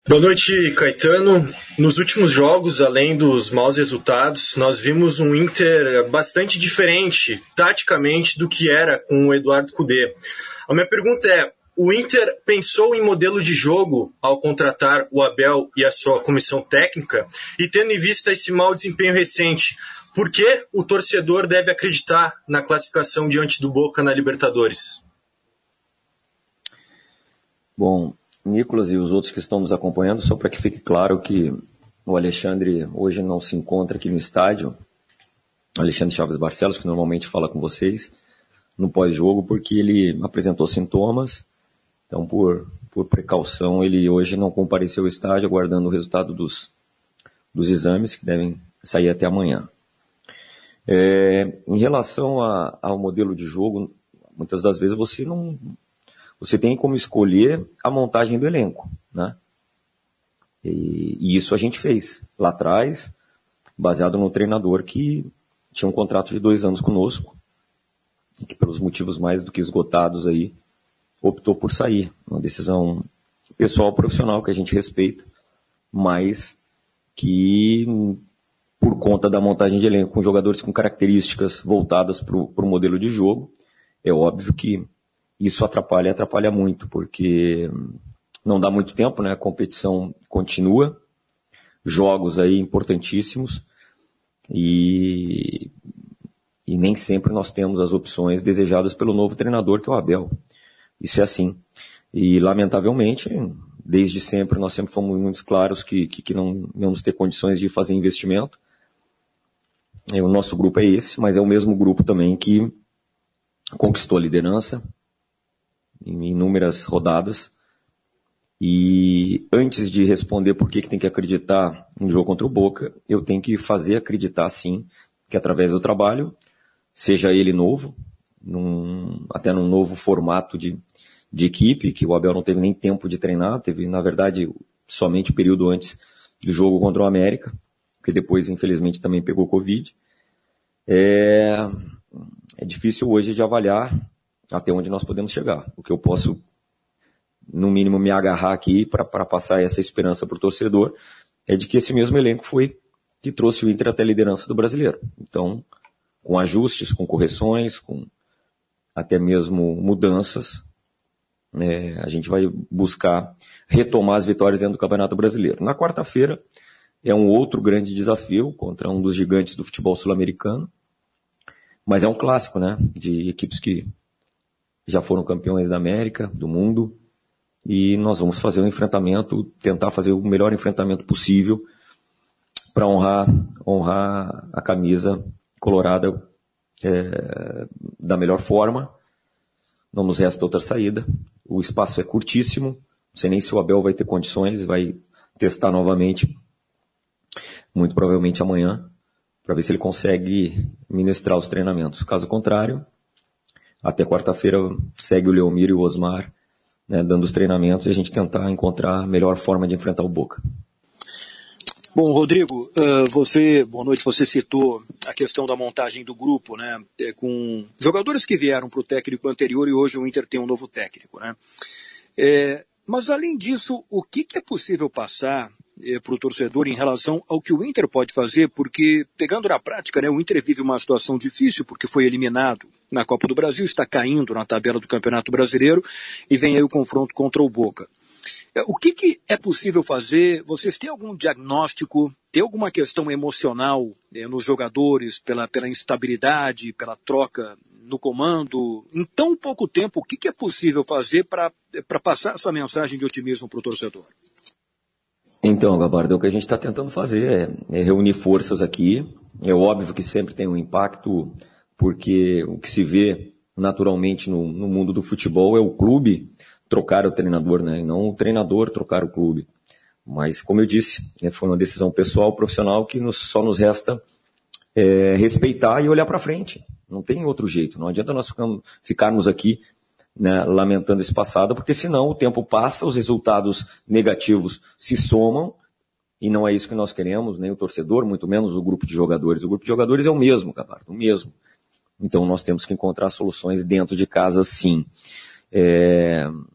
Boa noite, Caetano. Nos últimos jogos, além dos maus resultados, nós vimos um Inter bastante diferente, taticamente, do que era com o Eduardo Cudê. A minha pergunta é, o Inter pensou em modelo de jogo ao contratar o Abel e a sua comissão técnica? E tendo em vista esse mau desempenho recente, por que o torcedor deve acreditar na classificação diante do Boca na Libertadores? Bom, Nicolas e os outros que estão nos acompanhando, só para que fique claro que o Alexandre hoje não se encontra aqui no estádio, Alexandre Chaves Barcelos, que normalmente fala com vocês, no pós-jogo, porque ele apresentou sintomas, então por precaução ele hoje não compareceu ao estádio, aguardando o resultado dos exames, que devem sair até amanhã. Em relação ao modelo de jogo, muitas das vezes você tem como escolher a montagem do elenco, né? E isso a gente fez lá atrás, baseado no treinador que tinha um contrato de 2 anos conosco, e que pelos motivos mais do que esgotados aí, optou por sair. Uma decisão pessoal, profissional, que a gente respeita, mas que por conta da montagem de elenco, com jogadores com características voltadas para o modelo de jogo, é óbvio que isso atrapalha muito, porque não dá muito tempo, né? A competição continua, jogos aí importantíssimos, e nem sempre nós temos as opções desejadas pelo novo treinador, que é o Abel. Isso é assim. E, lamentavelmente, desde sempre, nós sempre fomos muito claros que não vamos ter condições de fazer investimento. O nosso grupo é esse, mas é o mesmo grupo também que conquistou a liderança em inúmeras rodadas, e antes de responder por que tem que acreditar no jogo contra o Boca, eu tenho que fazer acreditar sim, que através do trabalho, seja ele novo, até num novo formato de equipe, que o Abel não teve nem tempo de treinar, teve na verdade somente o período antes do jogo contra o América, que depois infelizmente também pegou Covid. É difícil hoje de avaliar até onde nós podemos chegar. O que eu posso, no mínimo, me agarrar aqui para passar essa esperança para o torcedor é de que esse mesmo elenco foi que trouxe o Inter até a liderança do Brasileiro. Então, com ajustes, com correções, com até mesmo mudanças, a gente vai buscar retomar as vitórias dentro do Campeonato Brasileiro. Na quarta-feira é um outro grande desafio contra um dos gigantes do futebol sul-americano, mas é um clássico, né, de equipes que já foram campeões da América, do mundo, e nós vamos fazer um enfrentamento, tentar fazer o melhor enfrentamento possível para honrar a camisa colorada da melhor forma. Não nos resta outra saída, o espaço é curtíssimo, não sei nem se o Abel vai ter condições, vai testar novamente, muito provavelmente amanhã, para ver se ele consegue ministrar os treinamentos. Caso contrário, até quarta-feira segue o Leomir e o Osmar, né, dando os treinamentos, e a gente tentar encontrar a melhor forma de enfrentar o Boca. Bom, Rodrigo, boa noite, você citou a questão da montagem do grupo, né, com jogadores que vieram para o técnico anterior e hoje o Inter tem um novo técnico, né? Mas além disso, o que é possível passar para o torcedor em relação ao que o Inter pode fazer? Porque, pegando na prática, né, o Inter vive uma situação difícil porque foi eliminado na Copa do Brasil, está caindo na tabela do Campeonato Brasileiro e vem aí o confronto contra o Boca. O que é possível fazer? Vocês têm algum diagnóstico? Tem alguma questão emocional nos jogadores pela instabilidade, pela troca no comando? Em tão pouco tempo, o que é possível fazer para passar essa mensagem de otimismo para o torcedor? Então, Gabardo, o que a gente está tentando fazer é reunir forças aqui. É óbvio que sempre tem um impacto, porque o que se vê naturalmente no mundo do futebol é o clube trocar o treinador, né? E não o treinador trocar o clube. Mas, como eu disse, foi uma decisão pessoal, profissional, que só nos resta respeitar e olhar para frente. Não tem outro jeito. Não adianta nós ficarmos aqui, né, lamentando esse passado, porque senão o tempo passa, os resultados negativos se somam, e não é isso que nós queremos, nem o torcedor, muito menos o grupo de jogadores. O grupo de jogadores é o mesmo, Gabardo, o mesmo. Então nós temos que encontrar soluções dentro de casa, sim. Por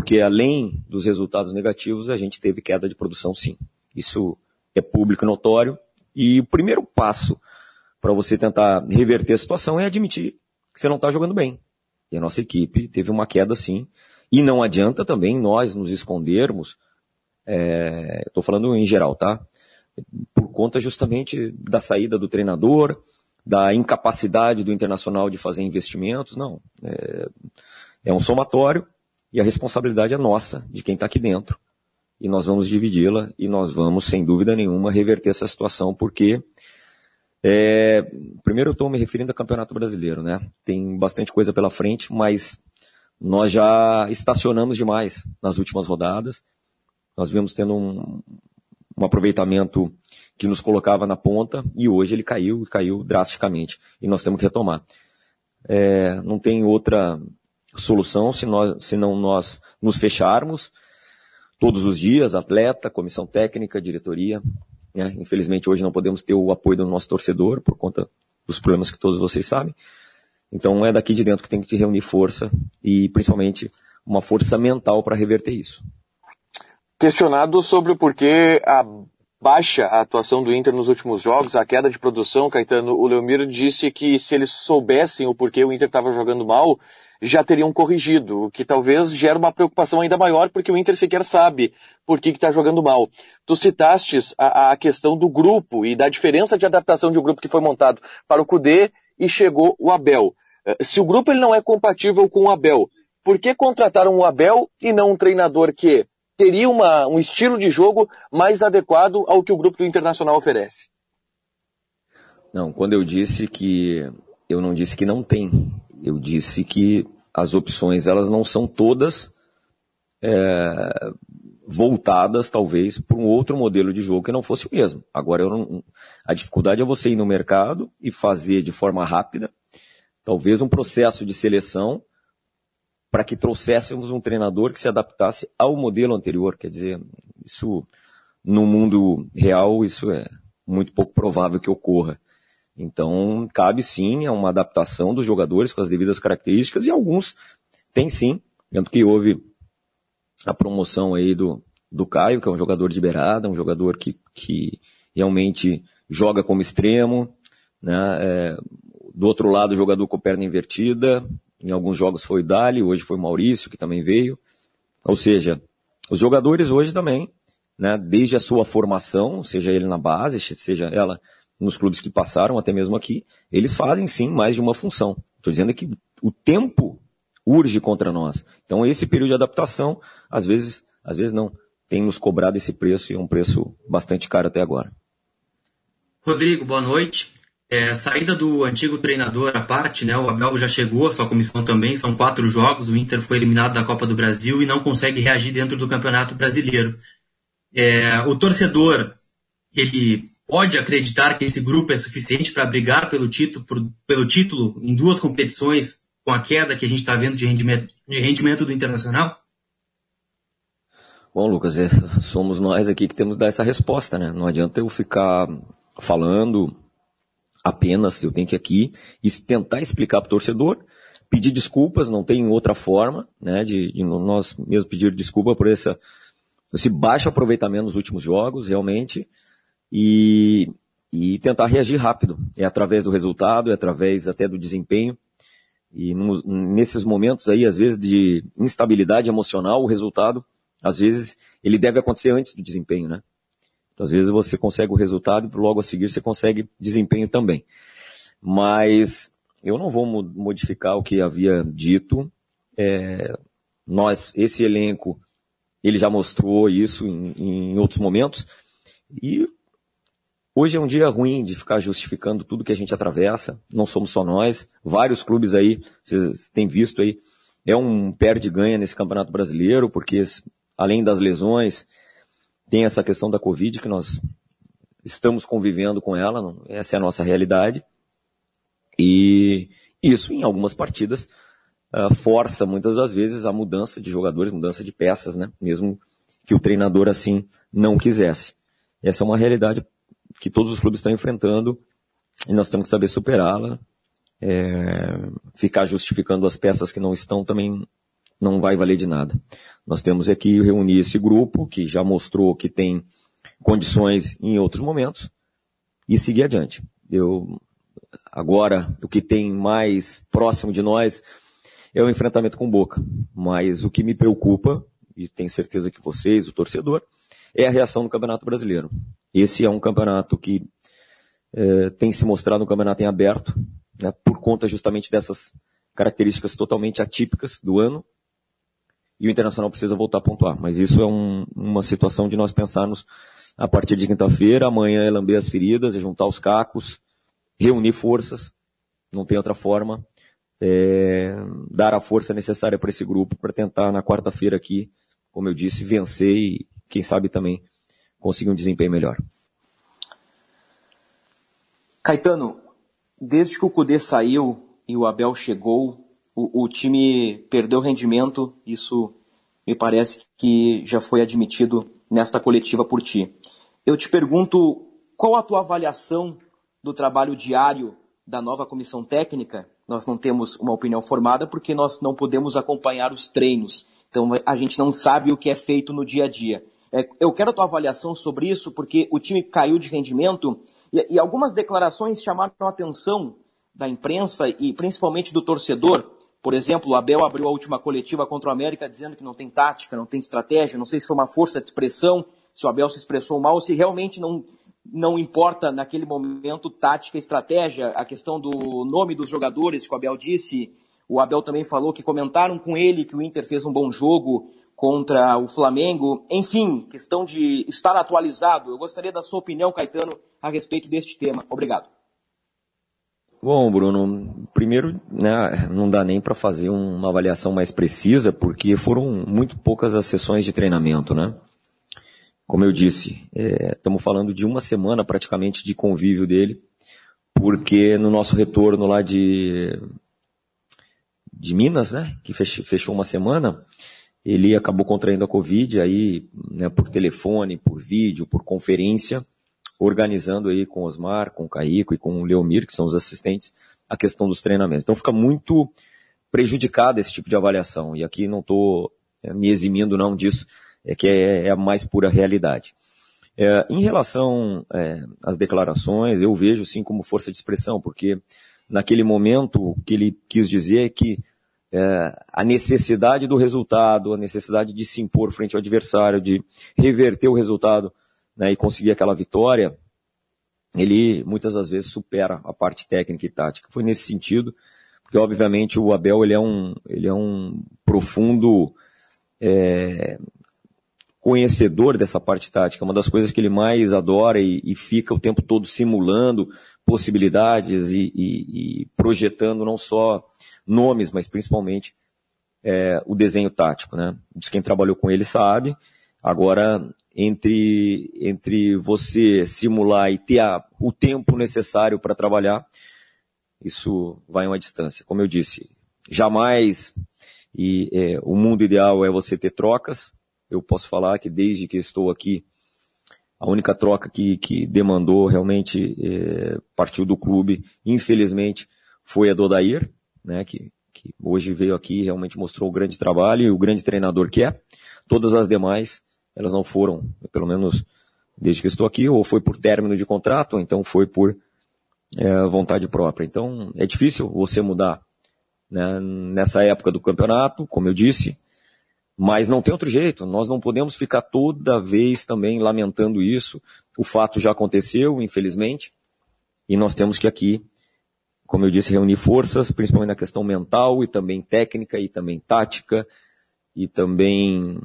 porque além dos resultados negativos, a gente teve queda de produção, sim. Isso é público e notório. E o primeiro passo para você tentar reverter a situação é admitir que você não está jogando bem. E a nossa equipe teve uma queda, sim. E não adianta também nós nos escondermos, estou falando em geral, tá? Por conta justamente da saída do treinador, da incapacidade do Internacional de fazer investimentos. Não, é um somatório e a responsabilidade é nossa, de quem está aqui dentro. E nós vamos dividi-la e nós vamos, sem dúvida nenhuma, reverter essa situação, porque primeiro eu estou me referindo ao Campeonato Brasileiro, né? Tem bastante coisa pela frente, mas nós já estacionamos demais nas últimas rodadas. Nós vimos tendo um aproveitamento que nos colocava na ponta, e hoje ele caiu drasticamente, e nós temos que retomar. Não tem outra solução senão nós nos fecharmos todos os dias, atleta, comissão técnica, diretoria, né? Infelizmente hoje não podemos ter o apoio do nosso torcedor, por conta dos problemas que todos vocês sabem. Então é daqui de dentro que tem que reunir força, e principalmente uma força mental para reverter isso. Questionado sobre o porquê a baixa atuação do Inter nos últimos jogos, a queda de produção, Caetano, o Leomir disse que se eles soubessem o porquê o Inter estava jogando mal, já teriam corrigido, o que talvez gera uma preocupação ainda maior, porque o Inter sequer sabe por que está jogando mal. Tu citastes a questão do grupo e da diferença de adaptação de um grupo que foi montado para o Kudê e chegou o Abel. Se o grupo ele não é compatível com o Abel, por que contrataram o Abel e não um treinador que teria um estilo de jogo mais adequado ao que o grupo do Internacional oferece? Não, quando eu disse que... Eu não disse que não tem. Eu disse que as opções, elas não são todas voltadas, talvez, para um outro modelo de jogo que não fosse o mesmo. Agora, a dificuldade é você ir no mercado e fazer de forma rápida, talvez um processo de seleção, para que trouxéssemos um treinador que se adaptasse ao modelo anterior. Quer dizer, isso no mundo real, isso é muito pouco provável que ocorra. Então, cabe sim a uma adaptação dos jogadores com as devidas características, e alguns tem sim, tanto que houve a promoção aí do Caio, que é um jogador de beirada, um jogador que realmente joga como extremo, né? Do outro lado, o jogador com perna invertida. Em alguns jogos foi o Dali, hoje foi o Maurício, que também veio. Ou seja, os jogadores hoje também, né, desde a sua formação, seja ele na base, seja ela nos clubes que passaram, até mesmo aqui, eles fazem sim mais de uma função. Estou dizendo que o tempo urge contra nós. Então esse período de adaptação, às vezes não, tem nos cobrado esse preço, e é um preço bastante caro até agora. Rodrigo, boa noite. Saída do antigo treinador à parte, né? O Abel já chegou, a sua comissão também, são 4 jogos, o Inter foi eliminado da Copa do Brasil e não consegue reagir dentro do Campeonato Brasileiro. O torcedor, ele pode acreditar que esse grupo é suficiente para brigar pelo título em 2 competições, com a queda que a gente está vendo de rendimento do Internacional? Bom, Lucas, somos nós aqui que temos que dar essa resposta, né? Não adianta eu ficar falando apenas, eu tenho que aqui tentar explicar para o torcedor, pedir desculpas, não tem outra forma, né, de nós mesmos pedir desculpa por esse baixo aproveitamento nos últimos jogos, realmente, e tentar reagir rápido. É através do resultado, é através até do desempenho, e nesses momentos aí, às vezes, de instabilidade emocional, o resultado, às vezes, ele deve acontecer antes do desempenho, né? Às vezes você consegue o resultado e logo a seguir você consegue desempenho também. Mas eu não vou modificar o que havia dito. Esse elenco, ele já mostrou isso em outros momentos. E hoje é um dia ruim de ficar justificando tudo que a gente atravessa. Não somos só nós. Vários clubes aí, vocês têm visto aí, é um perde-ganha nesse Campeonato Brasileiro, porque além das lesões, tem essa questão da Covid, que nós estamos convivendo com ela, essa é a nossa realidade. E isso, em algumas partidas, força muitas das vezes a mudança de jogadores, mudança de peças, né? Mesmo que o treinador assim não quisesse. Essa é uma realidade que todos os clubes estão enfrentando e nós temos que saber superá-la. Ficar justificando as peças que não estão também não vai valer de nada. Nós temos aqui reunir esse grupo, que já mostrou que tem condições em outros momentos, e seguir adiante. Agora, o que tem mais próximo de nós é o enfrentamento com o Boca. Mas o que me preocupa, e tenho certeza que vocês, o torcedor, é a reação no Campeonato Brasileiro. Esse é um campeonato que tem se mostrado um campeonato em aberto, né, por conta justamente dessas características totalmente atípicas do ano, e o Internacional precisa voltar a pontuar. Mas isso é uma situação de nós pensarmos a partir de quinta-feira, amanhã é lamber as feridas, é juntar os cacos, reunir forças, não tem outra forma, dar a força necessária para esse grupo, para tentar na quarta-feira aqui, como eu disse, vencer e quem sabe também conseguir um desempenho melhor. Caetano, desde que o Kudê saiu e o Abel chegou, o time perdeu rendimento, isso me parece que já foi admitido nesta coletiva por ti. Eu te pergunto, qual a tua avaliação do trabalho diário da nova comissão técnica? Nós não temos uma opinião formada porque nós não podemos acompanhar os treinos, então a gente não sabe o que é feito no dia a dia. Eu quero a tua avaliação sobre isso porque o time caiu de rendimento e algumas declarações chamaram a atenção da imprensa e principalmente do torcedor. Por exemplo, o Abel abriu a última coletiva contra o América dizendo que não tem tática, não tem estratégia, não sei se foi uma força de expressão, se o Abel se expressou mal, se realmente não importa naquele momento tática e estratégia, a questão do nome dos jogadores que o Abel disse. O Abel também falou que comentaram com ele que o Inter fez um bom jogo contra o Flamengo. Enfim, questão de estar atualizado. Eu gostaria da sua opinião, Caetano, a respeito deste tema. Obrigado. Bom, Bruno, primeiro, né, não dá nem para fazer uma avaliação mais precisa, porque foram muito poucas as sessões de treinamento, né? Como eu disse, estamos falando de uma semana praticamente de convívio dele, porque no nosso retorno lá de Minas, né, que fechou uma semana, ele acabou contraindo a Covid, aí, né, por telefone, por vídeo, por conferência, organizando aí com o Osmar, com o Caico e com o Leomir, que são os assistentes, a questão dos treinamentos. Então fica muito prejudicado esse tipo de avaliação, e aqui não estou me eximindo não disso, que é a mais pura realidade. Em relação às declarações, eu vejo sim como força de expressão, porque naquele momento o que ele quis dizer é que a necessidade do resultado, a necessidade de se impor frente ao adversário, de reverter o resultado, né, e conseguir aquela vitória, ele muitas das vezes supera a parte técnica e tática. Foi nesse sentido, porque obviamente o Abel ele é um profundo conhecedor dessa parte tática, uma das coisas que ele mais adora e fica o tempo todo simulando possibilidades e projetando não só nomes, mas principalmente o desenho tático, né? Quem trabalhou com ele sabe. Agora, entre você simular e ter o tempo necessário para trabalhar, isso vai uma distância. Como eu disse, jamais, o mundo ideal é você ter trocas. Eu posso falar que desde que estou aqui, a única troca que demandou realmente partiu do clube, infelizmente, foi a do Odair, né, que hoje veio aqui e realmente mostrou o grande trabalho e o grande treinador que é. Todas as demais, elas não foram, pelo menos desde que estou aqui, ou foi por término de contrato, ou então foi por vontade própria. Então, é difícil você mudar, né, nessa época do campeonato, como eu disse, mas não tem outro jeito. Nós não podemos ficar toda vez também lamentando isso. O fato já aconteceu, infelizmente, e nós temos que aqui, como eu disse, reunir forças, principalmente na questão mental e também técnica e também tática e também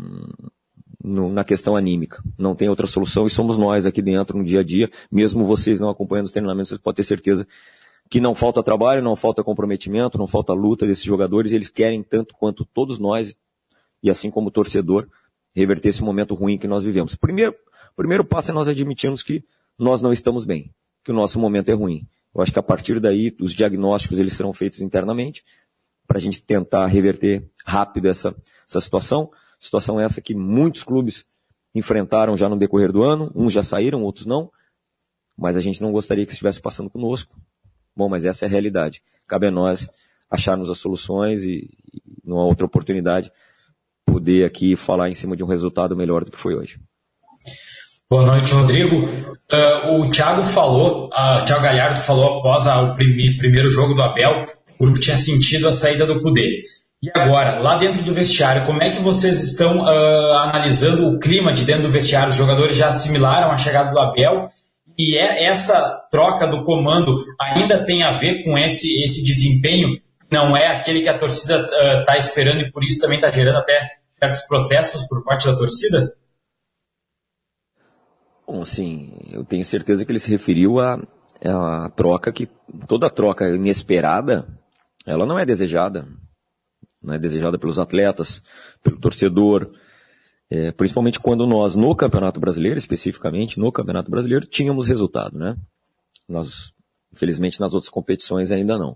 na questão anímica. Não tem outra solução e somos nós aqui dentro no dia a dia. Mesmo vocês não acompanhando os treinamentos, vocês podem ter certeza que não falta trabalho, não falta comprometimento, não falta luta desses jogadores. Eles querem tanto quanto todos nós, e assim como o torcedor, reverter esse momento ruim que nós vivemos. Primeiro passo é nós admitirmos que nós não estamos bem, que o nosso momento é ruim. Eu acho que a partir daí, os diagnósticos eles serão feitos internamente, para a gente tentar reverter rápido essa situação. Situação essa que muitos clubes enfrentaram já no decorrer do ano, uns já saíram, outros não, mas a gente não gostaria que estivesse passando conosco. Bom, mas essa é a realidade. Cabe a nós acharmos as soluções e numa outra oportunidade, poder aqui falar em cima de um resultado melhor do que foi hoje. Boa noite, Rodrigo. O Thiago Galhardo falou após o primeiro jogo do Abel, o grupo tinha sentido a saída do Kudê. E agora, lá dentro do vestiário, como é que vocês estão analisando o clima de dentro do vestiário? Os jogadores já assimilaram a chegada do Abel? E essa troca do comando ainda tem a ver com esse desempenho? Não é aquele que a torcida está esperando e por isso também está gerando até certos protestos por parte da torcida? Bom, assim, eu tenho certeza que ele se referiu à troca que, toda troca inesperada, ela não é desejada. Não é desejada pelos atletas, pelo torcedor, principalmente quando nós, no Campeonato Brasileiro, especificamente no Campeonato Brasileiro, tínhamos resultado, né? Nós, infelizmente, nas outras competições ainda não.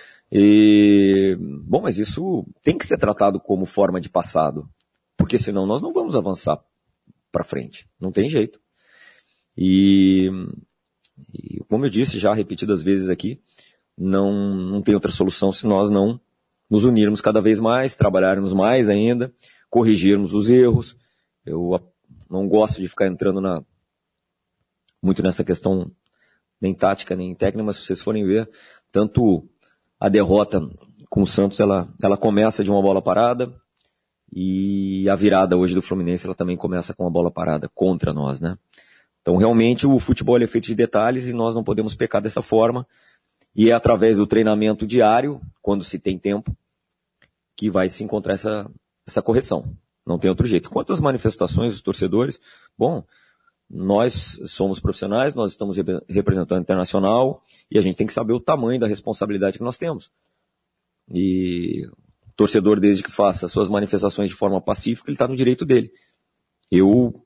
Bom, mas isso tem que ser tratado como forma de passado, porque senão nós não vamos avançar para frente, não tem jeito. E como eu disse já repetidas vezes aqui, não tem outra solução se nós não nos unirmos cada vez mais, trabalharmos mais ainda, corrigirmos os erros. Eu não gosto de ficar entrando muito nessa questão, nem tática, nem técnica, mas se vocês forem ver, tanto a derrota com o Santos, ela começa de uma bola parada, e a virada hoje do Fluminense, ela também começa com uma bola parada contra nós, né? Então, realmente, o futebol é feito de detalhes e nós não podemos pecar dessa forma. E é através do treinamento diário, quando se tem tempo, que vai se encontrar essa correção. Não tem outro jeito. Quanto às manifestações dos torcedores, bom, nós somos profissionais, nós estamos representando o internacional e a gente tem que saber o tamanho da responsabilidade que nós temos. E o torcedor, desde que faça suas manifestações de forma pacífica, ele está no direito dele. Eu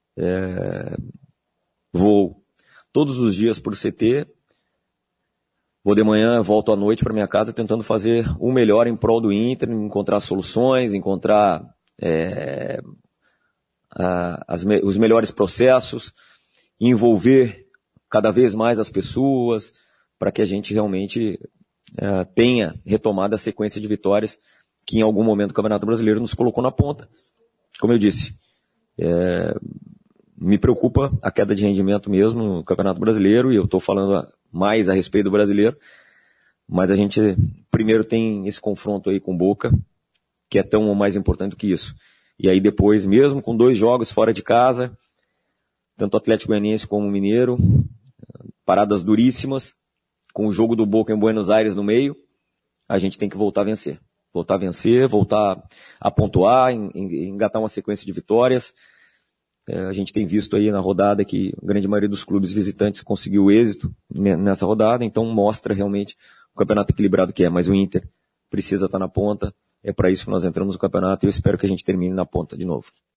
vou todos os dias por CT, vou de manhã, volto à noite para minha casa tentando fazer o melhor em prol do Inter, encontrar soluções, encontrar os melhores processos, envolver cada vez mais as pessoas para que a gente realmente tenha retomado a sequência de vitórias que em algum momento o Campeonato Brasileiro nos colocou na ponta. Como eu disse, me preocupa a queda de rendimento mesmo no Campeonato Brasileiro, e eu estou falando mais a respeito do brasileiro, mas a gente primeiro tem esse confronto aí com o Boca, que é tão mais importante do que isso. E aí depois, mesmo com 2 jogos fora de casa, tanto o Atlético Goianiense como o Mineiro, paradas duríssimas, com o jogo do Boca em Buenos Aires no meio, a gente tem que voltar a vencer. Voltar a pontuar, engatar uma sequência de vitórias. A gente tem visto aí na rodada que a grande maioria dos clubes visitantes conseguiu êxito nessa rodada, então mostra realmente o campeonato equilibrado que é, mas o Inter precisa estar na ponta, é para isso que nós entramos no campeonato e eu espero que a gente termine na ponta de novo.